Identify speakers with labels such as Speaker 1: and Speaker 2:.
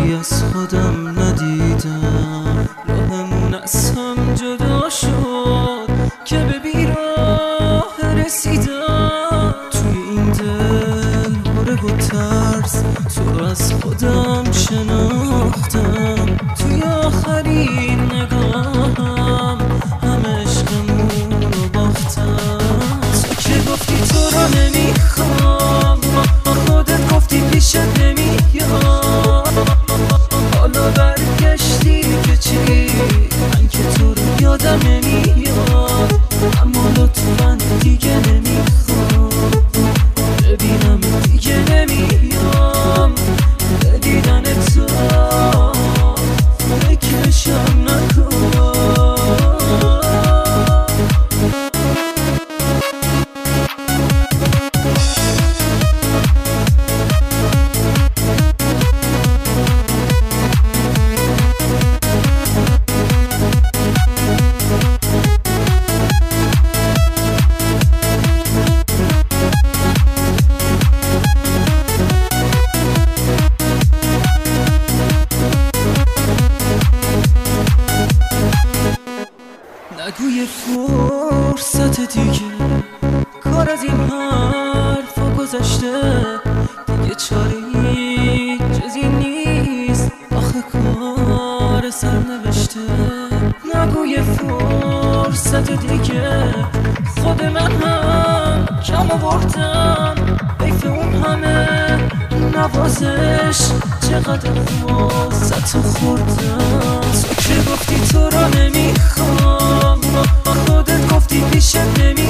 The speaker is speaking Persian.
Speaker 1: ولی از خودم ندیدم. راهمون از هم جدا شد که به بیراه رسیدم. توی این دل باره و ترس تو از خودم شناختم. توی آخرین نگاهم همه عشقمون رو باختم. تو که گفتی تو رو نمیخوام، با خودت گفتی پیشت نمیاد. حالا برگشتی که چی؟ من که تو رو یادم نمیاد. اما لطفاً دیگه نمیخوام ببینم، دیگه نمیام به دیدن تو. فکرشم نکن. نگوی فرصت دیگه، کار از این حرفا گذشته. دیگه چاری جز این نیست، آخه کار سرنوشته. نگوی فرصت دیگه، خود من هم کم آوردم. حیف اون همه نوازش، چقدر واسه خوردم. تو که گفتی تو رو نمیخوام، با خودت گفتی پیشت نمیاد.